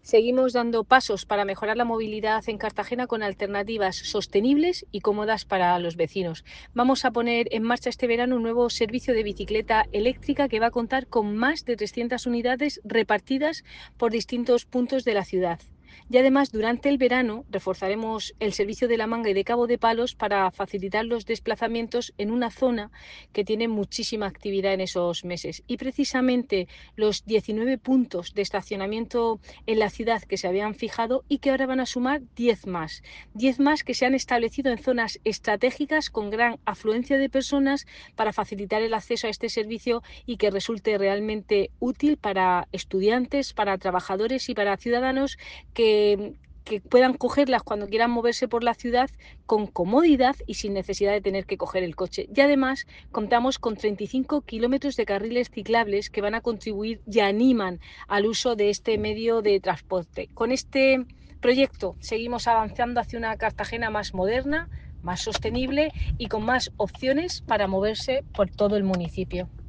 Seguimos dando pasos para mejorar la movilidad en Cartagena con alternativas sostenibles y cómodas para los vecinos. Vamos a poner en marcha este verano un nuevo servicio de bicicleta eléctrica que va a contar con más de 300 unidades repartidas por distintos puntos de la ciudad. Y además, durante el verano reforzaremos el servicio de La Manga y de Cabo de Palos para facilitar los desplazamientos en una zona que tiene muchísima actividad en esos meses. Y precisamente los 19 puntos de estacionamiento en la ciudad que se habían fijado y que ahora van a sumar 10 más. 10 más que se han establecido en zonas estratégicas con gran afluencia de personas para facilitar el acceso a este servicio y que resulte realmente útil para estudiantes, para trabajadores y para ciudadanos que puedan cogerlas cuando quieran moverse por la ciudad con comodidad y sin necesidad de tener que coger el coche. Y además contamos con 35 kilómetros de carriles ciclables que van a contribuir y animan al uso de este medio de transporte. Con este proyecto seguimos avanzando hacia una Cartagena más moderna, más sostenible y con más opciones para moverse por todo el municipio.